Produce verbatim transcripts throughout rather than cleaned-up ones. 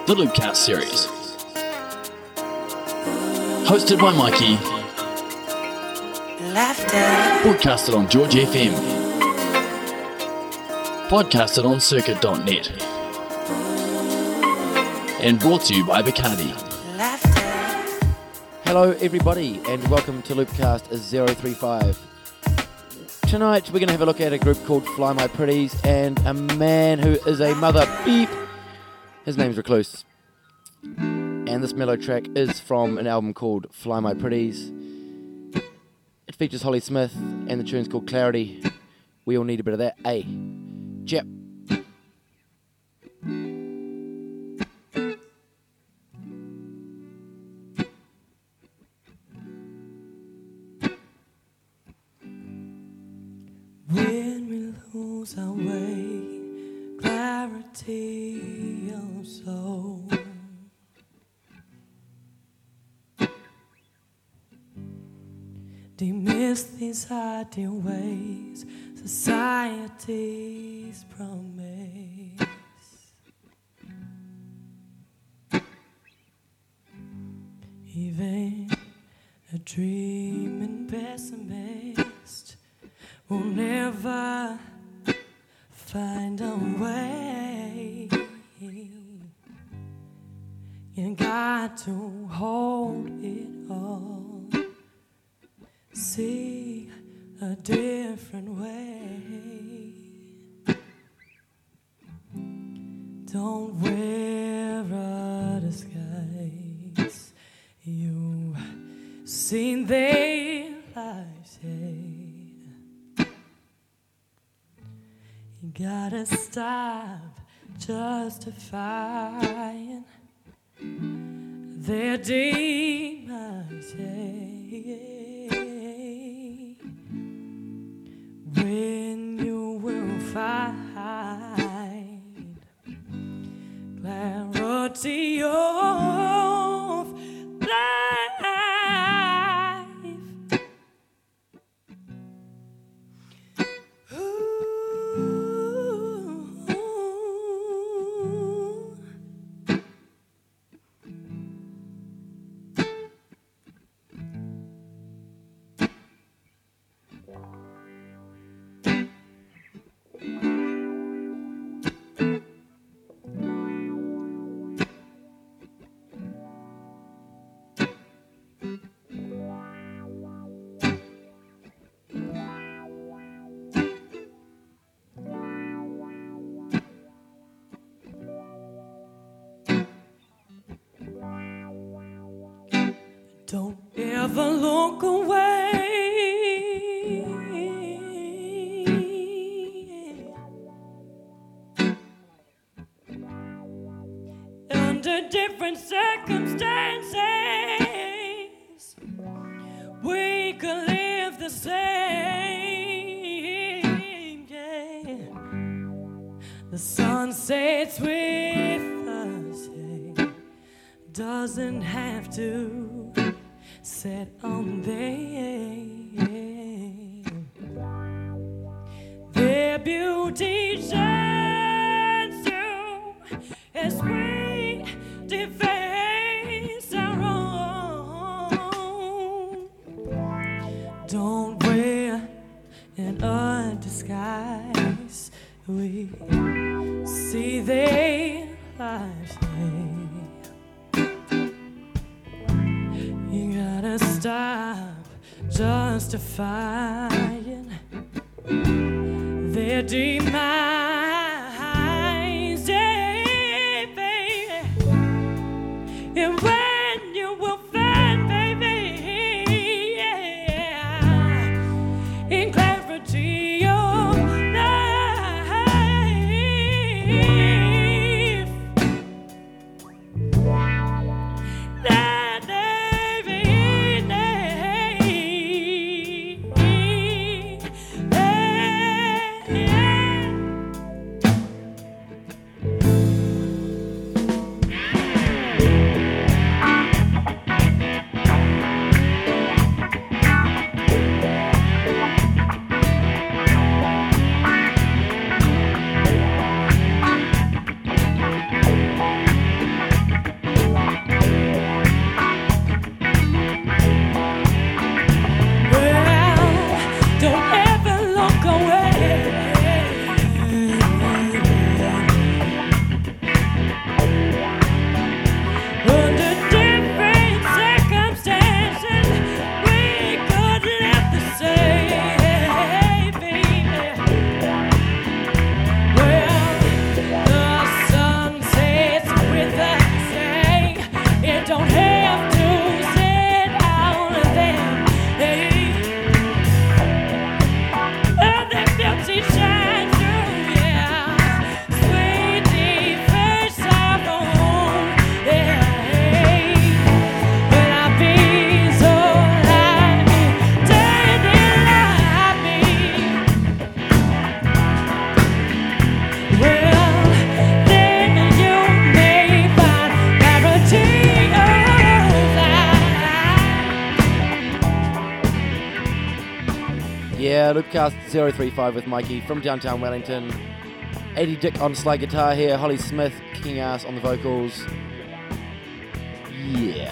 the Loopcast series. Hosted by Mikey. Laughter. Broadcasted on George F M. Podcasted on circuit dot net. And brought to you by Bacardi. Laughter. Hello everybody and welcome to Loopcast zero three five. Tonight we're going to have a look at a group called Fly My Pretties and a man who is a mother beep. His name's Recluse. And this mellow track is from an album called Fly My Pretties. It features Holly Smith and the tune's called Clarity. We all need a bit of that, eh? Jep. When we lose our way, clarity of soul. Demyst these ideal ways, society's promise. Even a dreaming pessimist will never find a way. You got to hold it all, see a different way. Don't wear a disguise. You've seen their lives, yeah. You gotta stop justifying their demise, yeah. When you will find clarity of life. Don't ever look away. Under different circumstances, we could live the same, yeah. The sun sets with us, yeah. Doesn't have to set on them. Their beauty shines through as we deface our own. Don't wear an undisguise. We see their lives. Stop justifying their demise, yeah, baby. And when you will find, baby, yeah, in clarity of life, that here, Loopcast zero three five with Mikey from downtown Wellington. Eddie Dick on slide guitar here, Holly Smith kicking ass on the vocals. Yeah.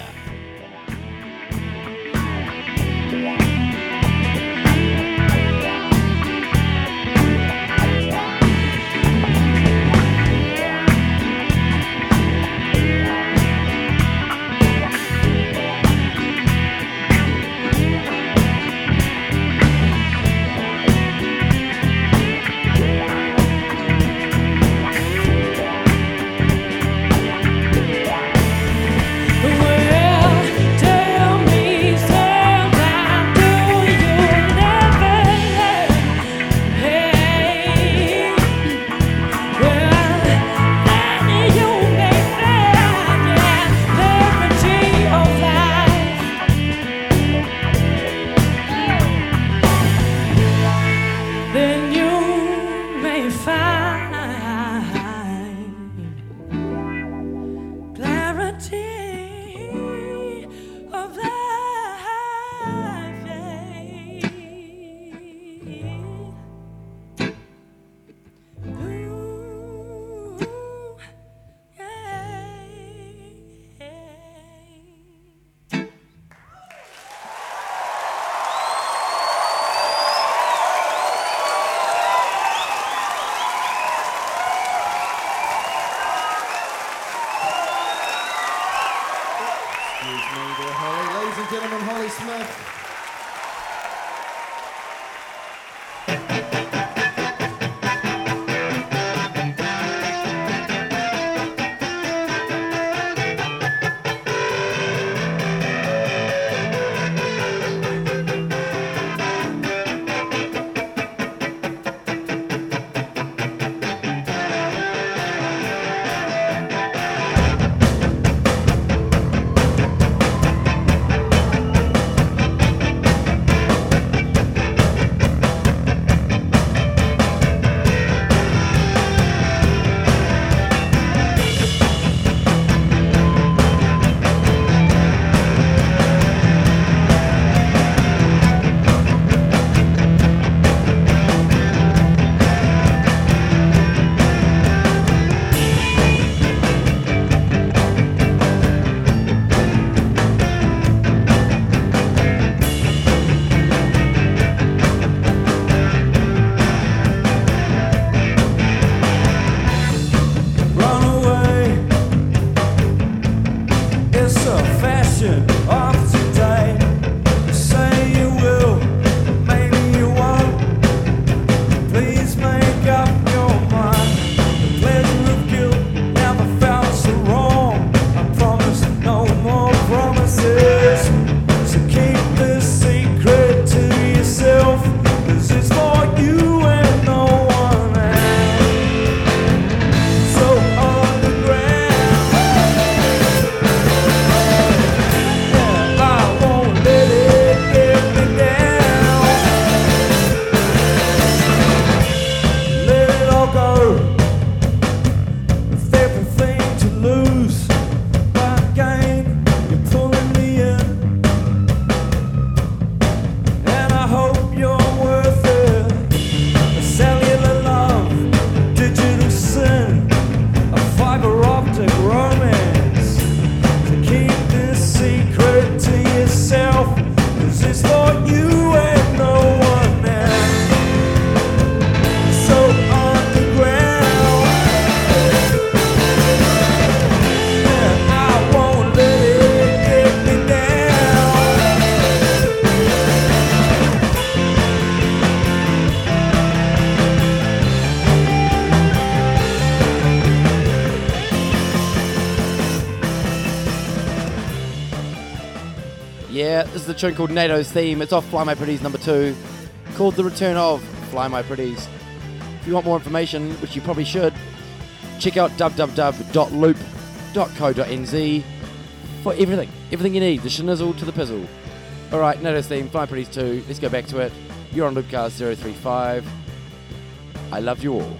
Yeah, this is a tune called NATO's Theme. It's off Fly My Pretties number two, called The Return of Fly My Pretties. If you want more information, which you probably should, check out w w w dot loop dot co dot n z for everything. Everything you need, the schnizzle to the pizzle. Alright, NATO's Theme, Fly My Pretties two. Let's go back to it. You're on Loopcast zero three five. I love you all.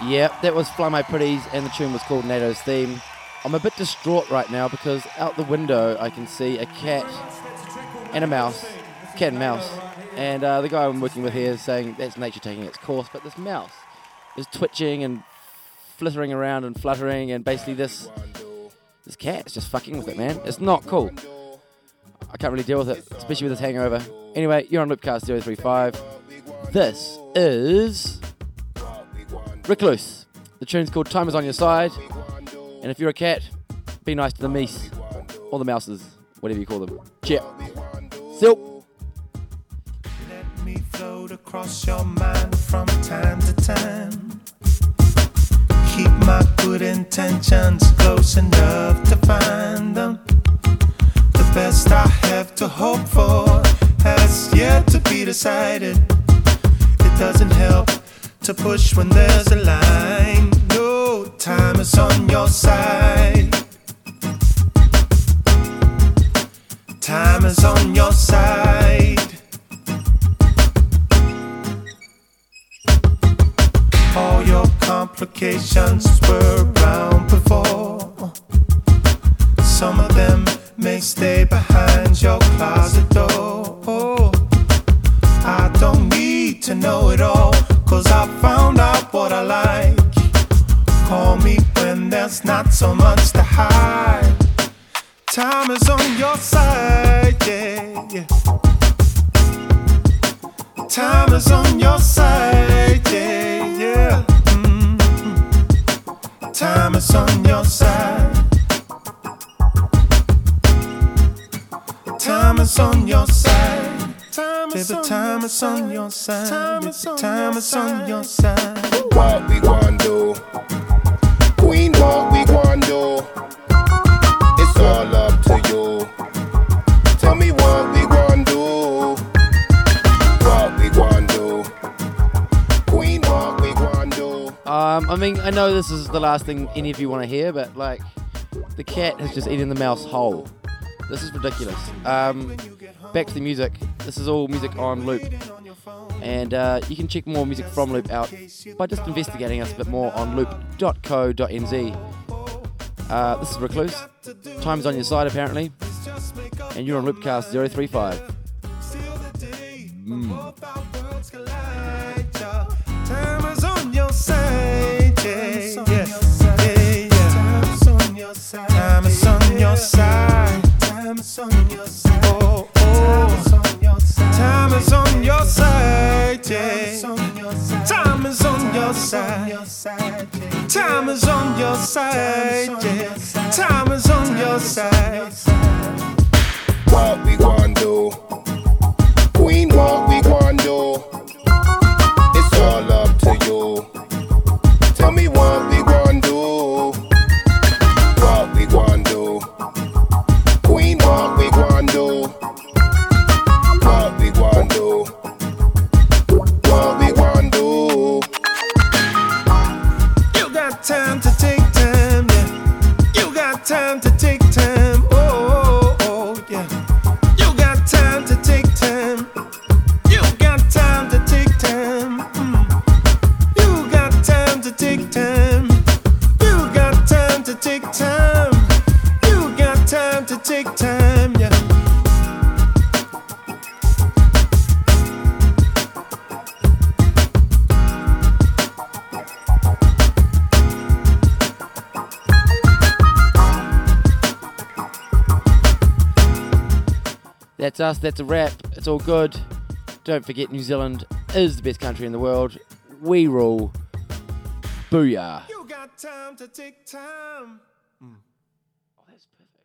Yep, that was Fly My Pretties, and the tune was called NATO's Theme. I'm a bit distraught right now because out the window I can see a cat and a mouse, cat and mouse, and uh, the guy I'm working with here is saying that's nature taking its course, but this mouse is twitching and flittering around and fluttering, and basically this this cat is just fucking with it, man. It's not cool. I can't really deal with it, especially with this hangover. Anyway, you're on Loopcast zero three five. This is Recluse. The tune's called Time Is On Your Side. And if you're a cat, be nice to the meese. Or the mouses, whatever you call them. Cheer. Silk. Let me float across your mind from time to time. Keep my good intentions close enough to find them. The best I have to hope for has yet to be decided. It doesn't help to push when there's a line. No, time is on your side. Time is on your side. All your complications were around before. Some of them may stay behind your closet door. I don't need to know it all, 'cause I found out what I like. Call me when there's not so much to hide. Time is on your side, yeah, yeah. Time is on your side, yeah, yeah. Mm-hmm. Time is on your side. Time is on your side. Baby, time is on your side. Time is on your side. What we gon' do? Queen, what we gon' do? It's all up to you. Tell me what we gon' do. What we gon' do? Queen, what we gon' do? Um, I mean, I know this is the last thing any of you want to hear, but like, the cat has just eaten the mouse whole. This is ridiculous. Um, back to the music. This is all music on Loop. And uh, you can check more music from Loop out by just investigating us a bit more on loop dot co dot n z. Uh, this is Recluse. Time's on your side, apparently. And you're on Loopcast zero three five. Mm. Time is on your side, yeah, yeah, yeah, yeah. Time is on your side. Time is on your side. Time is on your side. Oh, oh. Time is on your side, yeah. Time is on your side. Time is on your side, yeah. Time is on your side. What we gon' do? Queen, what we gon' do? It's all up to you. Tell me what we gon' do. What we gon' do? Queen, what we gon' do? What we gon' do? What we gon' do? You got time to take time, yeah. You got time to take time, oh, oh, oh, yeah. You got time to take time. You got time to take time. Mm. You got time to take time. You got time to take time. You got time to take time, yeah. That's us, that's a wrap. It's all good. Don't forget, New Zealand is the best country in the world. We rule. Booyah. You got time to take time. Oh, that's perfect.